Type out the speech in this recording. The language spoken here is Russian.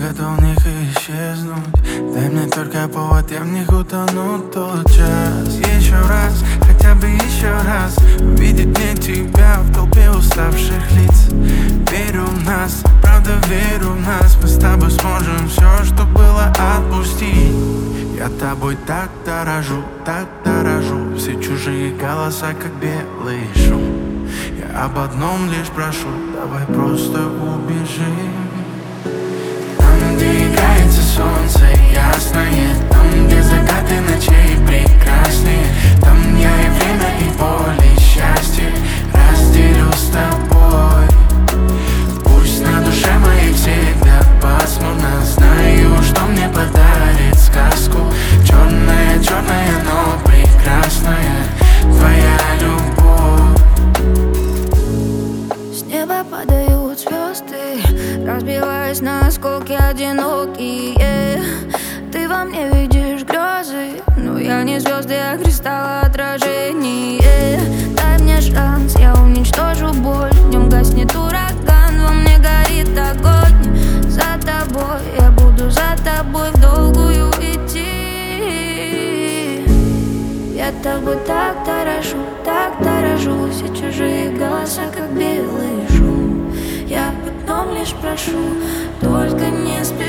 готов в них исчезнуть. Дай мне только повод, я в них утону тот час. Еще раз, хотя бы еще раз увидеть мне тебя в толпе уставших лиц. Верю в нас, правда верю в нас. Мы с тобой сможем все, что было, отпустить. Я тобой так дорожу, все чужие голоса, как белый шум. Я об одном лишь прошу, давай просто убежим. Там, где играется солнце ясное, там, где закаты ночей прекраснее, там я и время, и боль, и счастье разделю с тобой. Пусть на душе моей всегда пасмурно, знаю, что мне подарит сказку. Черная, черная, но прекрасная твоя любовь. С неба падают звезды, разбиваясь на осколки одинокие. Ты во мне видишь грезы, но я не звезды, а кристалл отражение. Дай мне шанс, я уничтожу боль. В нем гаснет ураган, во мне горит огонь. За тобой, я буду за тобой в долгую идти. Я тобой так дорожу, все чужие голоса, как белый шум. Я об одном лишь прошу, только не спеши.